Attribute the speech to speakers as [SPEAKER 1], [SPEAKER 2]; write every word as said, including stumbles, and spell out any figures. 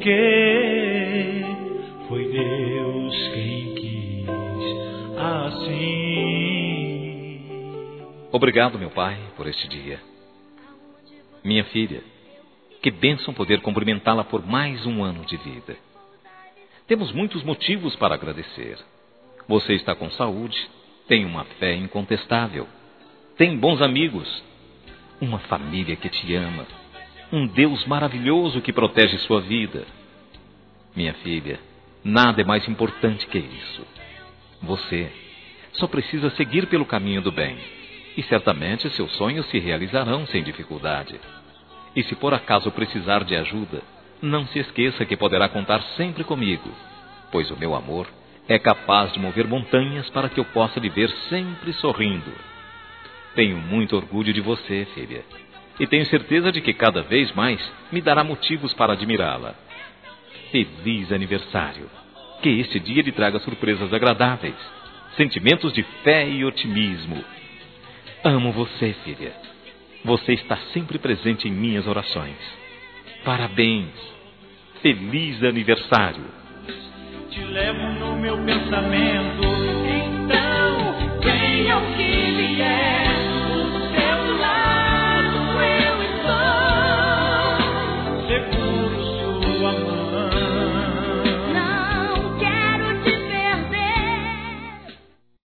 [SPEAKER 1] porque foi Deus quem quis assim.
[SPEAKER 2] Obrigado, meu Pai, por este dia. Minha filha, que bênção poder cumprimentá-la por mais um ano de vida. Temos muitos motivos para agradecer. Você está com saúde, tem uma fé incontestável, tem bons amigos, uma família que te ama, um Deus maravilhoso que protege sua vida. Minha filha, nada é mais importante que isso. Você só precisa seguir pelo caminho do bem, e certamente seus sonhos se realizarão sem dificuldade. E se por acaso precisar de ajuda, não se esqueça que poderá contar sempre comigo, pois o meu amor é capaz de mover montanhas para que eu possa lhe ver sempre sorrindo. Tenho muito orgulho de você, filha, e tenho certeza de que cada vez mais me dará motivos para admirá-la. Feliz aniversário! Que este dia lhe traga surpresas agradáveis, sentimentos de fé e otimismo. Amo você, filha. Você está sempre presente em minhas orações. Parabéns! Feliz aniversário!
[SPEAKER 1] Te levo no meu pensamento.